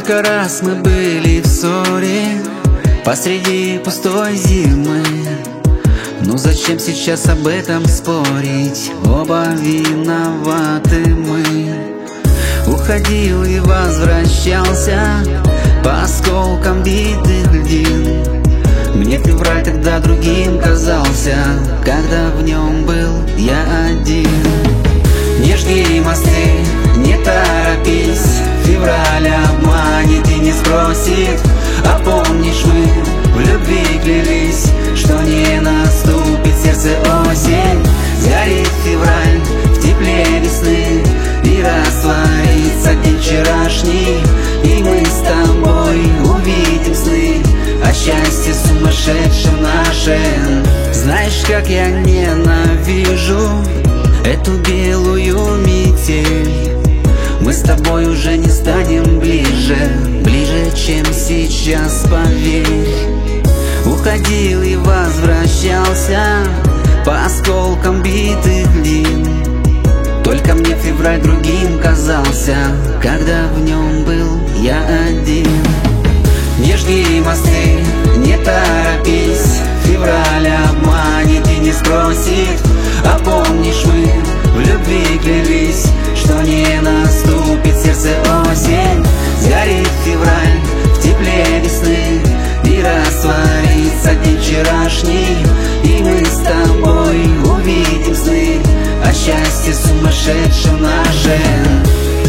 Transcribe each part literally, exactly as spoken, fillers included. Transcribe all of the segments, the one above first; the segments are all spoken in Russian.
Сколько раз мы были в ссоре посреди пустой зимы. Ну зачем сейчас об этом спорить? Оба виноваты мы. Уходил и возвращался по осколкам битых льдин. Мне февраль тогда другим казался, когда в нем был я один. Не жги мосты, не торопись, февраль обманет и не спросит. А помнишь, мы в любви клялись, что не наступит сердце осень. Сгорит февраль в тепле весны и растворится день вчерашний, и мы с тобой увидим сны о счастье сумасшедшем нашем. Знаешь, как я ненавижу эту белую метель. Мы с тобой уже не станем ближе, ближе, чем сейчас, поверь. Уходил и возвращался по осколкам битых льдин. Только мне февраль другим казался, когда в нем был я один. Не жги мосты, не торопись, февраль обманет и не спросит. А помнишь, мы в любви клялись, что не наступит сердце осень. Сгорит февраль в тепле весны и растворится день вчерашний, и мы с тобой увидим сны о счастье сумасшедшем нашем.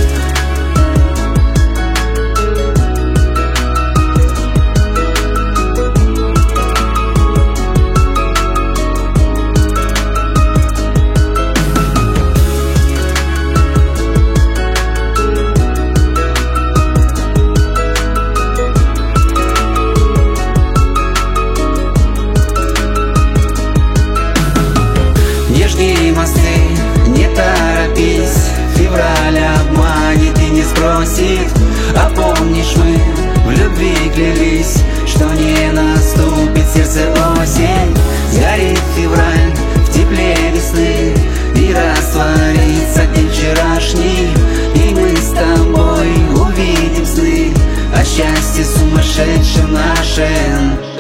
Не торопись, февраль обманет и не спросит. А помнишь, мы в любви клялись, что не наступит сердце осень. Сгорит февраль в тепле весны и растворится день вчерашний, и мы с тобой увидим сны о счастье сумасшедшем нашем.